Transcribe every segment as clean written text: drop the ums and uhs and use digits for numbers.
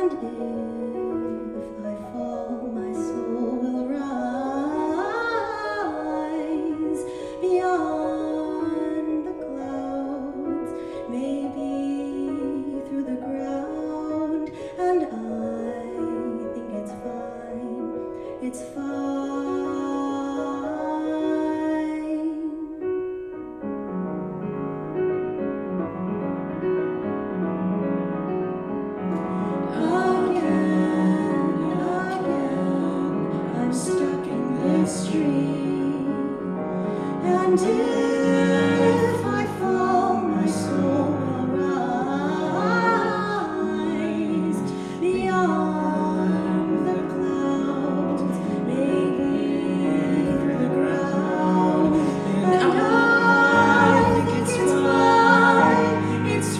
And if I fall, my soul will rise beyond the clouds, maybe through the ground. And I think it's fine, it's fine. I'm stuck in this tree, and if I fall, my soul will rise beyond the clouds, maybe through the ground. And I think it's fine, it's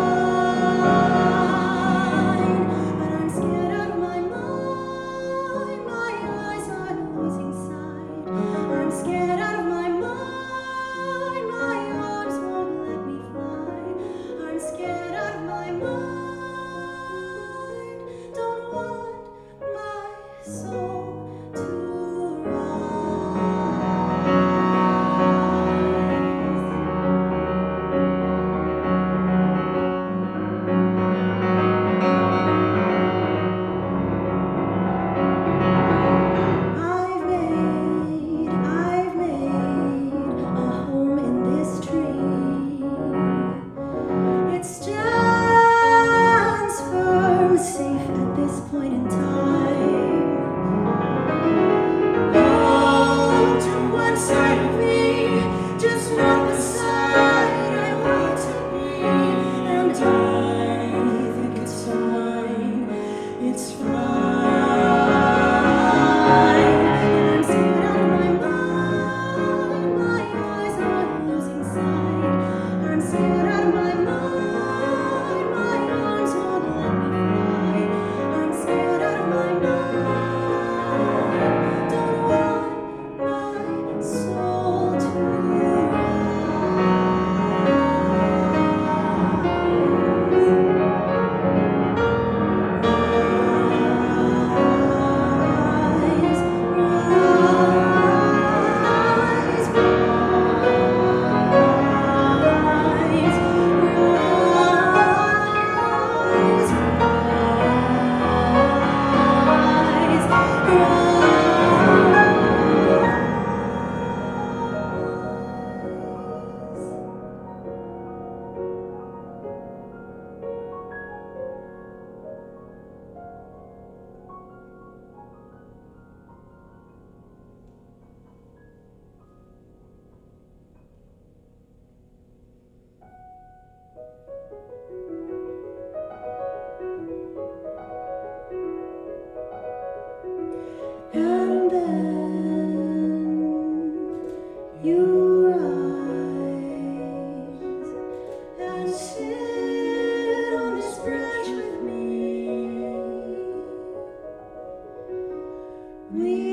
fine, but I'm scared out of my mind. My eyes are losing sight. I'm scared out of my mind. My arms won't let me fly. I'm scared out of my mind. Don't want my soul to rise. I've made a home in this tree. It stands firm, safe at this point in time. Hold to one side of me, just not the side I want to be. And I think it's fine, it's fine. I'm scared out of my mind. My eyes are losing sight. I'm scared out of my mind. My arms won't let me fly. I'm scared out of my mind. Don't want my soul to And then you rise and sit on this branch with me. We